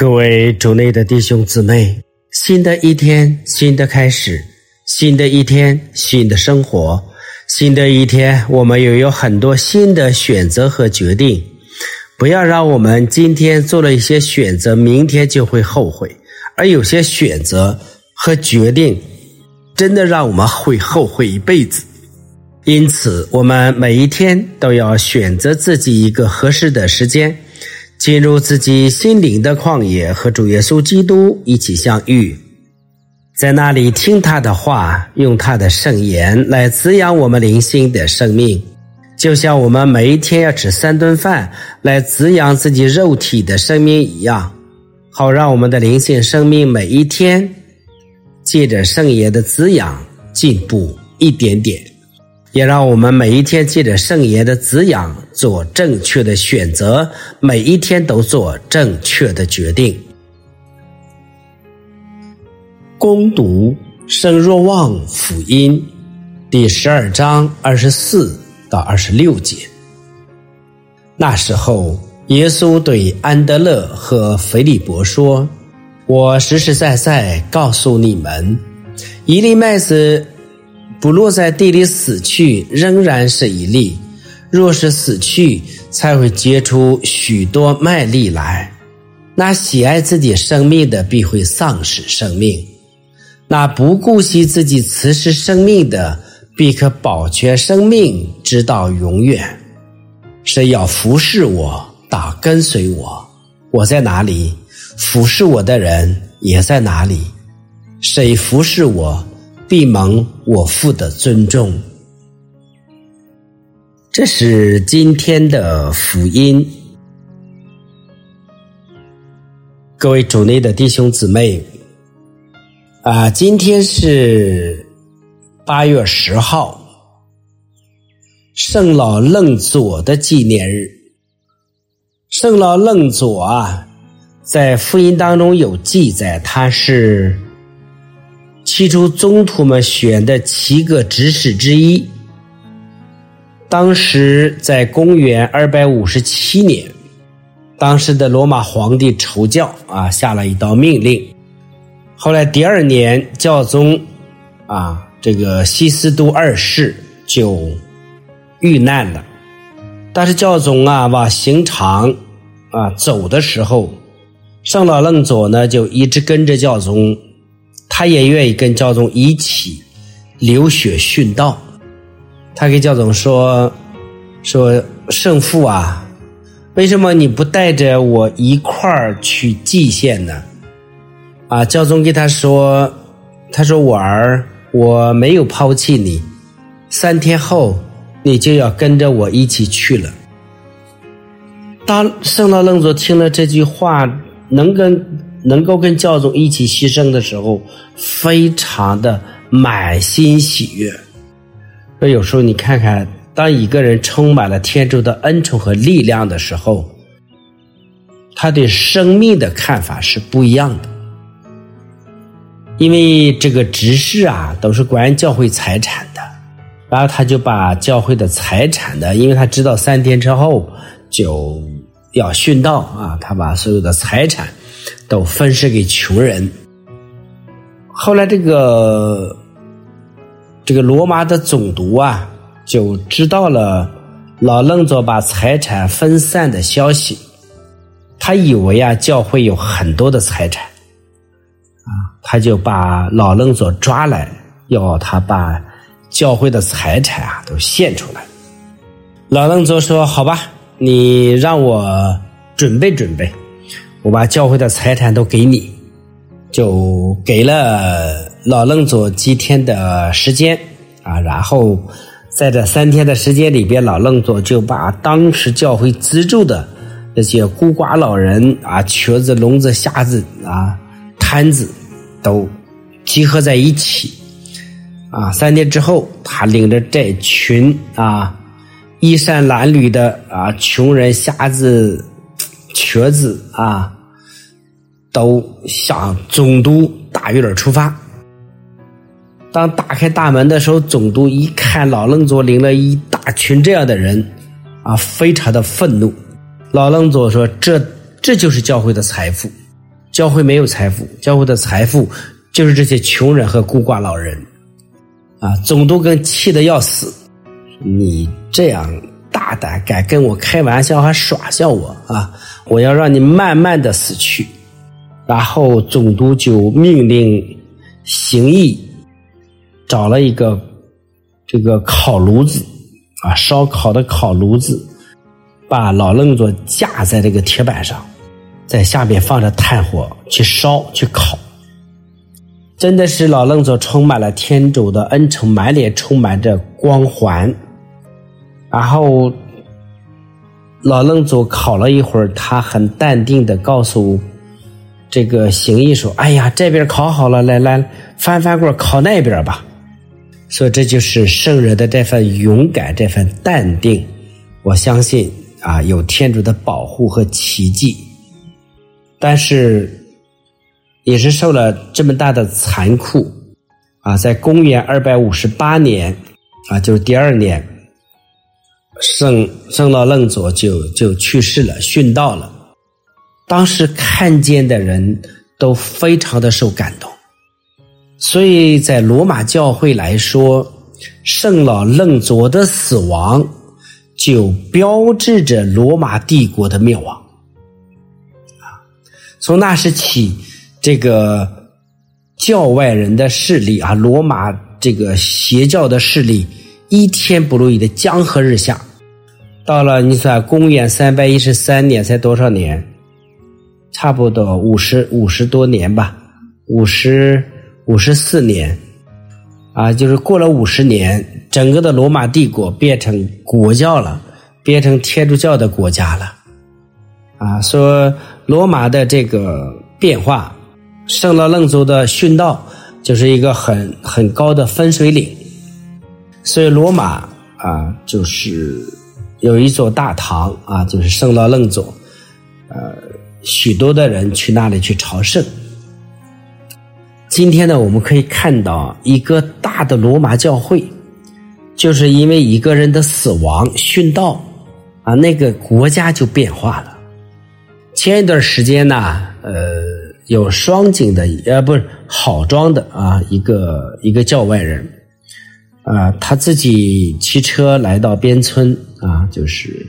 各位主内的弟兄姊妹，新的一天，新的开始，新的一天，新的生活，新的一天，我们又有很多新的选择和决定。不要让我们今天做了一些选择，明天就会后悔，而有些选择和决定真的让我们会后悔一辈子。因此，我们每一天都要选择自己一个合适的时间，进入自己心灵的旷野，和主耶稣基督一起相遇，在那里听他的话，用他的圣言来滋养我们灵性的生命，就像我们每一天要吃3顿饭来滋养自己肉体的生命一样，好让我们的灵性生命每一天借着圣言的滋养进步一点点，也让我们每一天借着圣言的滋养做正确的选择，每一天都做正确的决定。恭读圣若望福音第12章24到26节。那时候，耶稣对安德勒和腓利伯说：我实实在在告诉你们，一粒麦子不落在地里死去，仍然是一粒；若是死去，才会结出许多麦粒来。那喜爱自己生命的，必会丧失生命；那不顾惜自己此时生命的，必可保全生命，直到永远。谁要服侍我，当跟随我。我在哪里，服侍我的人也在哪里。谁服侍我，必蒙我父的尊重。这是今天的福音。各位主内的弟兄姊妹，今天是8月10号，圣老楞佐的纪念日。圣老楞佐在福音当中有记载，他是起初宗徒们选的7个执事之一。当时在公元257年，当时的罗马皇帝筹教下了一道命令。后来第2年，教宗这个西斯都2世就遇难了。但是教宗往刑场走的时候，圣老楞佐呢就一直跟着教宗，他也愿意跟教宗一起流血殉道。他给教宗说圣父为什么你不带着我一块儿去祭献呢？教宗给他说我儿，我没有抛弃你，3天后你就要跟着我一起去了。当圣老楞佐听了这句话，能够跟教宗一起牺牲的时候，非常的满心喜悦。所以有时候你看看，当一个人充满了天主的恩宠和力量的时候，他对生命的看法是不一样的。因为这个执事都是管教会财产的，然后他就把教会的财产的，因为他知道3天之后就要殉道他把所有的财产都分施给穷人。后来这个罗马的总督就知道了老楞佐把财产分散的消息，他以为教会有很多的财产他就把老楞佐抓来，要他把教会的财产都献出来。老楞佐说好吧，你让我准备准备，我把教会的财产都给你。就给了老楞佐几天的时间然后在这3天的时间里边，老楞佐就把当时教会资助的那些孤寡老人瘸子、聋子、瞎子瘫子都集合在一起3天之后，他领着这群衣衫褴褛的穷人、瞎子、瘸子都向总督大院出发。当打开大门的时候，总督一看老楞佐领了一大群这样的人非常的愤怒。老楞佐说这就是教会的财富教会没有财富，教会的财富就是这些穷人和孤寡老人啊。总督更气得要死，你这样大胆，敢跟我开玩笑，还耍笑我啊！我要让你慢慢的死去。然后总督就命令刑役找了一个这个烤炉子啊，烧烤的烤炉子，把老楞佐架在这个铁板上，在下面放着炭火去烧去烤。真的是老楞佐充满了天主的恩宠，满脸充满着光环。然后老楞佐烤了一会儿，他很淡定地告诉这个刑役说，哎呀，这边烤好了，来翻过烤那边吧。所以这就是圣人的这份勇敢，这份淡定，我相信啊，有天主的保护和奇迹。但是也是受了这么大的残酷啊，在公元258年啊，就是第2年，圣老楞佐就去世了，殉道了。当时看见的人都非常的受感动，所以在罗马教会来说，圣老楞佐的死亡就标志着罗马帝国的灭亡。从那时起，这个教外人的势力啊，罗马这个邪教的势力一天不如一的江河日下。到了你算公元313年才多少年？差不多50多年吧，54年啊，就是过了50年，整个的罗马帝国变成国教了，变成天主教的国家了啊。说罗马的这个变化，圣老楞佐的殉道就是一个很高的分水岭。所以罗马啊，就是有一座大堂啊，就是圣老楞佐，许多的人去那里去朝圣。今天呢，我们可以看到一个大的罗马教会，就是因为一个人的死亡殉道啊，那个国家就变化了。前一段时间呢，有双井的不是郝庄的啊，一个教外人啊，他自己骑车来到边村啊，就是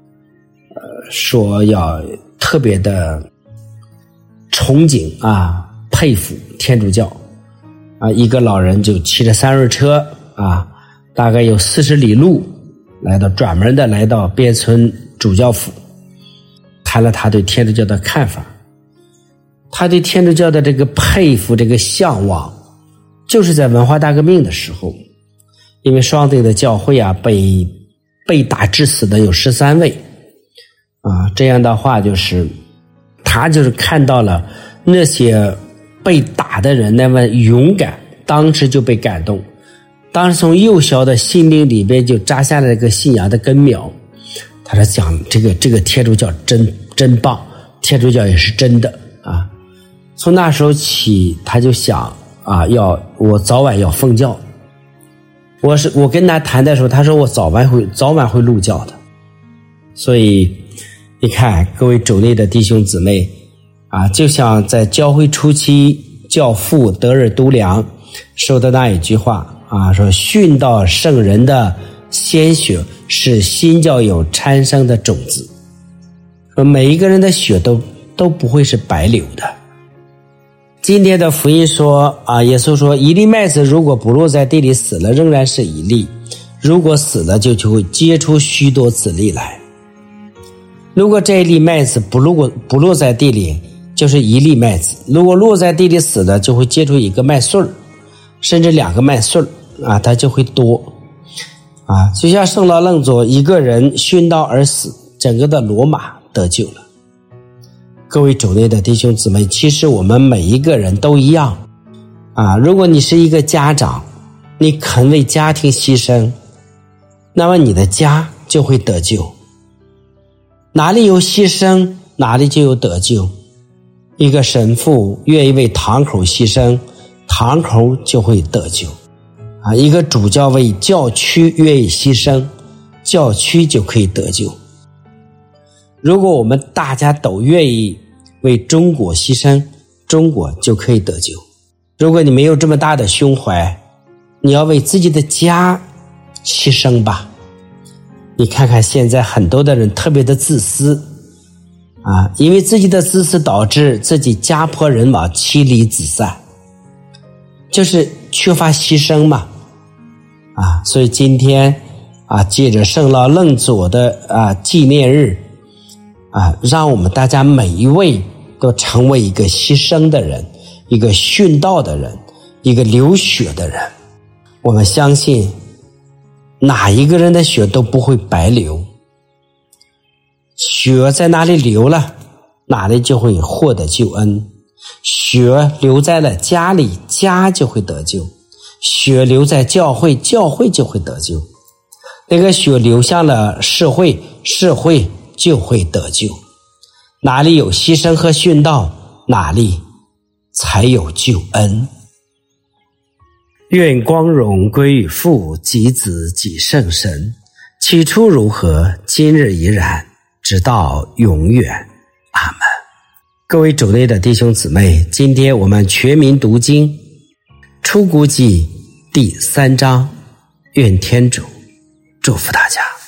说要特别的憧憬啊，佩服天主教啊，一个老人就骑着3轮车啊，大概有40里路专门的来到边村主教府，谈了他对天主教的看法。他对天主教的这个佩服，这个向往，就是在文化大革命的时候，因为双井的教会啊，被打致死的有13位啊，这样的话就是他就是看到了那些被打的人那么勇敢，当时就被感动，当时从幼小的心灵里边就扎下了这个信仰的根苗。他说讲这个天主教真棒，天主教也是真的啊。从那时候起，他就想啊，我早晚要奉教。我跟他谈的时候，他说我早晚会入教的。所以你看，各位主内的弟兄姊妹啊，就像在教会初期教父德尔都良说的那一句话啊，说殉道圣人的鲜血是新教友产生的种子，说每一个人的血都不会是白流的。今天的福音说啊，耶稣说一粒麦子如果不落在地里死了，仍然是一粒，如果死了就会结出许多子粒来。如果这一粒麦子不落在地里，就是一粒麦子，如果落在地里死了，就会结出一个麦穗儿，甚至2个麦穗儿啊，它就会多啊。就像圣老楞佐一个人殉道而死，整个的罗马得救了。各位主内的弟兄姊妹，其实我们每一个人都一样啊。如果你是一个家长，你肯为家庭牺牲，那么你的家就会得救。哪里有牺牲，哪里就有得救。一个神父愿意为堂口牺牲，堂口就会得救啊。一个主教为教区愿意牺牲，教区就可以得救。如果我们大家都愿意为中国牺牲， 中国就可以得救。如果你没有这么大的胸怀，你要为自己的家牺牲吧。你看看现在很多的人特别的自私因为自己的自私导致自己家破人亡，妻离子散，就是缺乏牺牲嘛。所以今天借着圣老楞佐的纪念日让我们大家每一位都成为一个牺牲的人，一个殉道的人，一个流血的人。我们相信哪一个人的血都不会白流，血在哪里流了，哪里就会获得救恩。血流在了家里，家就会得救；血流在教会，教会就会得救。那个血流向了社会，社会就会得救。哪里有牺牲和殉道，哪里才有救恩。愿光荣归于父及子及圣神，起初如何，今日已然，直到永远。阿们。各位主内的弟兄姊妹，今天我们全民读经出谷记第3章，愿天主祝福大家。